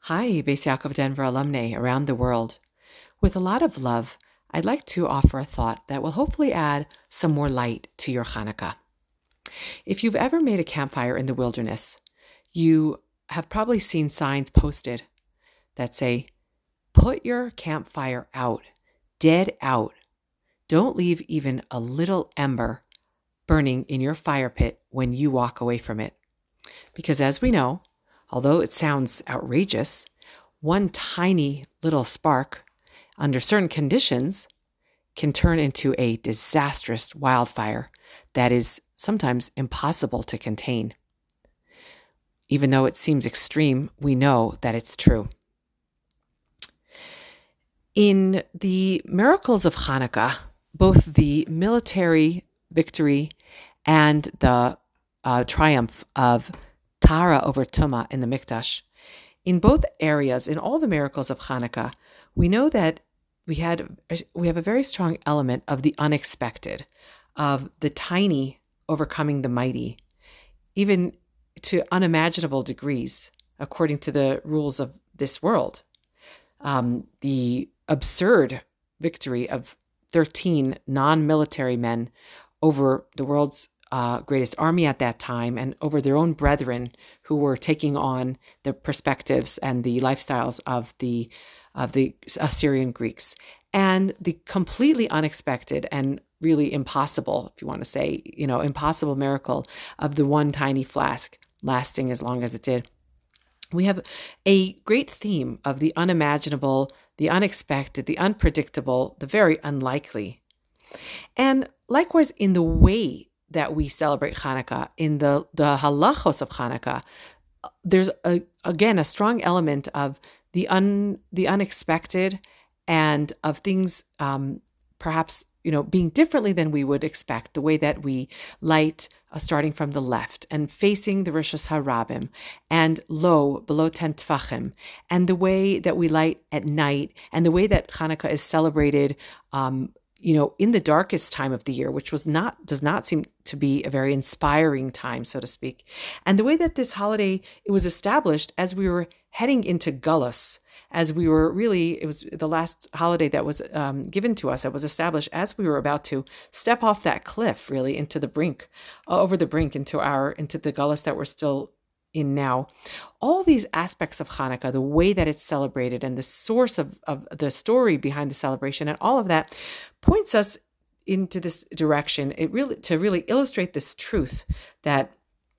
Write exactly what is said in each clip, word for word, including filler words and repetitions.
Hi, Beis Yaakov Denver alumni around the world. With a lot of love, I'd like to offer a thought that will hopefully add some more light to your Hanukkah. If you've ever made a campfire in the wilderness, you have probably seen signs posted that say, "Put your campfire out, dead out. Don't leave even a little ember burning in your fire pit when you walk away from it." Because as we know, although it sounds outrageous, one tiny little spark, under certain conditions, can turn into a disastrous wildfire that is sometimes impossible to contain. Even though it seems extreme, we know that it's true. In the miracles of Hanukkah, both the military victory and the uh, triumph of Tara over Tumah in the Mikdash, in both areas, in all the miracles of Hanukkah, we know that we had we have a very strong element of the unexpected, of the tiny overcoming the mighty, even to unimaginable degrees, according to the rules of this world. Um, the absurd victory of thirteen non-military men over the world's uh, greatest army at that time and over their own brethren who were taking on the perspectives and the lifestyles of the of the Assyrian Greeks, and the completely unexpected and really impossible, if you want to say, you know, impossible miracle of the one tiny flask lasting as long as it did. We have a great theme of the unimaginable, the unexpected, the unpredictable, the very unlikely. And likewise, in the way that we celebrate Hanukkah, in the, the halachos of Hanukkah, there's, a, again, a strong element of the un, the unexpected and of things um, perhaps, you know, being differently than we would expect, the way that we light uh, starting from the left and facing the Rosh Hashanah and low, below ten tfachim, and the way that we light at night, and the way that Hanukkah is celebrated um, you know, in the darkest time of the year, which was not, does not seem to be a very inspiring time, so to speak. And the way that this holiday, it was established as we were heading into Gullus, as we were really, it was the last holiday that was um, given to us, that was established as we were about to step off that cliff, really, into the brink, uh, over the brink, into our, into the Gullus that we're still in now. All these aspects of Hanukkah, the way that it's celebrated and the source of, of the story behind the celebration and all of that points us into this direction. It really, to really illustrate this truth that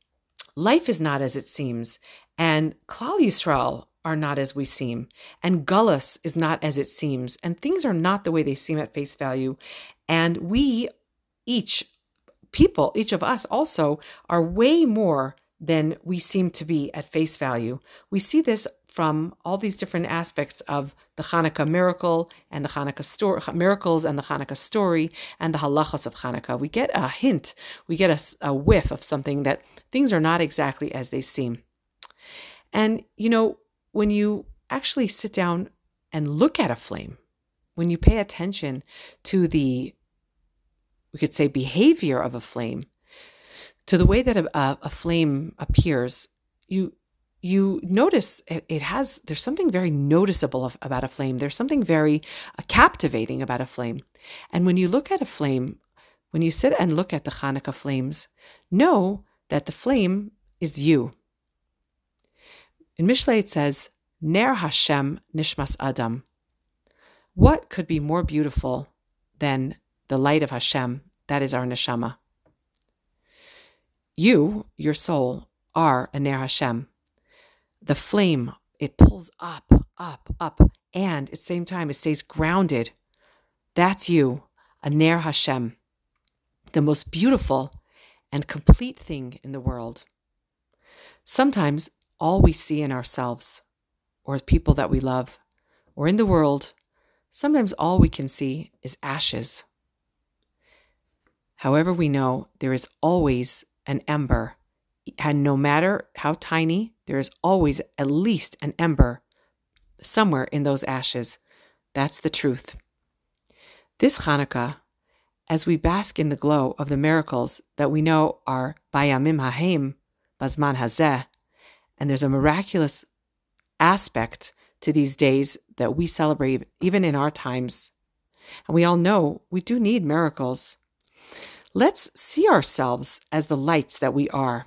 life is not as it seems, and Klal Yisrael are not as we seem, and Gullus is not as it seems, and things are not the way they seem at face value. And we, each people, each of us also, are way more than we seem to be at face value. We see this from all these different aspects of the Hanukkah miracle and the Hanukkah story, miracles and the Hanukkah story and the halachos of Hanukkah. We get a hint, we get a, a whiff of something that things are not exactly as they seem. And, you know, when you actually sit down and look at a flame, when you pay attention to the, we could say, behavior of a flame, to the way that a, a, a flame appears, you you notice it, it has, there's something very noticeable of, about a flame. There's something very uh, captivating about a flame. And when you look at a flame, when you sit and look at the Hanukkah flames, know that the flame is you. In Mishlei it says, Ner Hashem Nishmas Adam. What could be more beautiful than the light of Hashem? That is our neshama. You, your soul, are a Ner Hashem. The flame, it pulls up, up, up, and at the same time it stays grounded. That's you, a Ner Hashem, the most beautiful and complete thing in the world. Sometimes all we see in ourselves, or people that we love, or in the world, sometimes all we can see is ashes. However, we know there is always an ember, and no matter how tiny, there is always at least an ember somewhere in those ashes. That's the truth. This Hanukkah, as we bask in the glow of the miracles that we know are Bayamim Hahem, Bazman Hazeh, and there's a miraculous aspect to these days that we celebrate, even in our times. And we all know we do need miracles. Let's see ourselves as the lights that we are.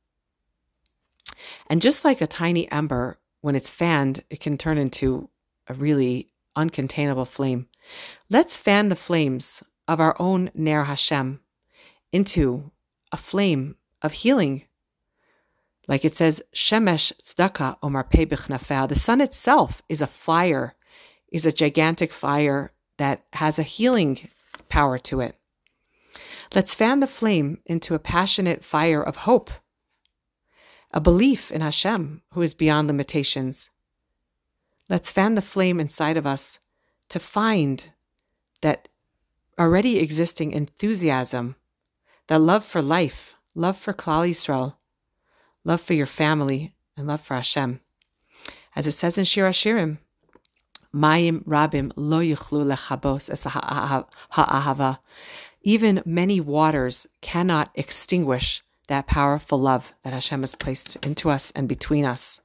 And just like a tiny ember, when it's fanned, it can turn into a really uncontainable flame. Let's fan the flames of our own Ner Hashem into a flame of healing. Like it says, Shemesh tzedakah omar pei b'chnafeh. The sun itself is a fire, is a gigantic fire that has a healing power to it. Let's fan the flame into a passionate fire of hope, a belief in Hashem, who is beyond limitations. Let's fan the flame inside of us to find that already existing enthusiasm, that love for life, love for Klal Yisrael, love for your family, and love for Hashem. As it says in Shir HaShirim, Mayim rabim lo yuchlu lechabos es ha'ahava. Even many waters cannot extinguish that powerful love that Hashem has placed into us and between us.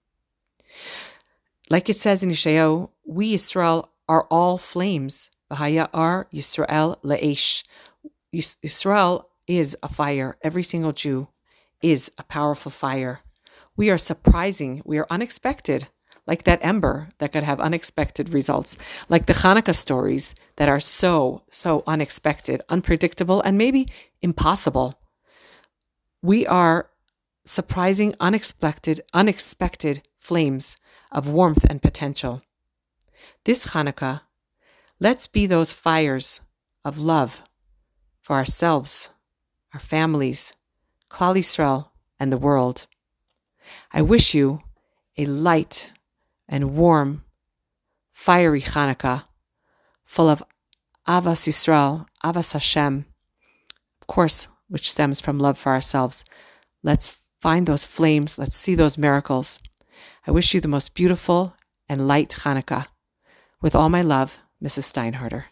Like it says in Yeshayahu, we Yisrael are all flames. V'haya ar Yisrael le'esh. Yisrael is a fire. Every single Jew is a powerful fire. We are surprising. We are unexpected. Like that ember that could have unexpected results. Like the Hanukkah stories that are so, so unexpected, unpredictable, and maybe impossible. We are surprising, unexpected, unexpected flames of warmth and potential. This Hanukkah, let's be those fires of love for ourselves, our families, Klal Yisrael, and the world. I wish you a light and warm, fiery Hanukkah, full of Avas Yisrael, Avas Hashem, of course, which stems from love for ourselves. Let's find those flames. Let's see those miracles. I wish you the most beautiful and light Hanukkah. With all my love, Missus Steinharder.